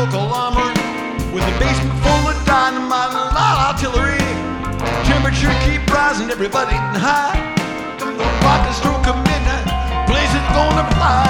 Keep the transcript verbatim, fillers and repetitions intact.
conglomerate with a basement full of dynamite and a lot of artillery. Temperature keep rising, everybody getting high. From the rocket stroke of midnight, blazing gonna fly.